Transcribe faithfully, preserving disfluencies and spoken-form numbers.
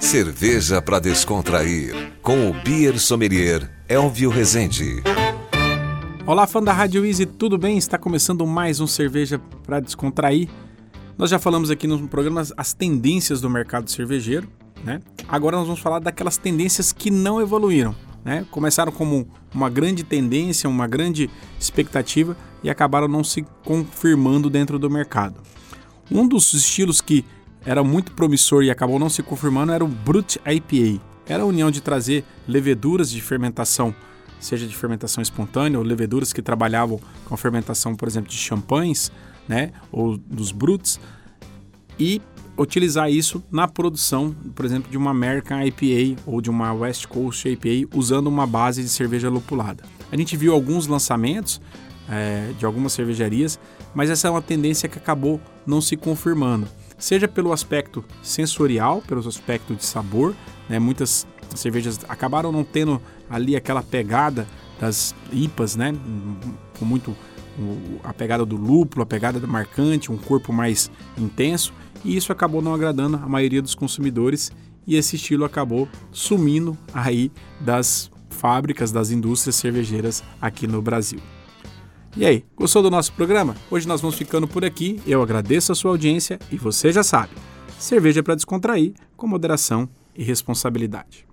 Cerveja para descontrair, com o Beer Sommelier Elvio Rezende. Olá, fã da Rádio Easy, tudo bem? Está começando mais um Cerveja para Descontrair. Nós já falamos aqui no programa as tendências do mercado cervejeiro, né? Agora nós vamos falar daquelas tendências que não evoluíram, né? Começaram como uma grande tendência, uma grande expectativa e acabaram não se confirmando dentro do mercado. Um dos estilos que era muito promissor e acabou não se confirmando era o Brut I P A. Era a união de trazer leveduras de fermentação, seja de fermentação espontânea ou leveduras que trabalhavam com a fermentação, por exemplo, de champanhes, né, ou dos bruts, e utilizar isso na produção, por exemplo, de uma American I P A ou de uma West Coast I P A, usando uma base de cerveja lupulada. A gente viu alguns lançamentos é, de algumas cervejarias, mas essa é uma tendência que acabou não se confirmando. Seja pelo aspecto sensorial, pelo aspecto de sabor, né? Muitas cervejas acabaram não tendo ali aquela pegada das I P As, né? Com muito a pegada do lúpulo, a pegada da marcante, um corpo mais intenso, e isso acabou não agradando a maioria dos consumidores e esse estilo acabou sumindo aí das fábricas, das indústrias cervejeiras aqui no Brasil. E aí, gostou do nosso programa? Hoje nós vamos ficando por aqui, eu agradeço a sua audiência e você já sabe, cerveja para descontrair com moderação e responsabilidade.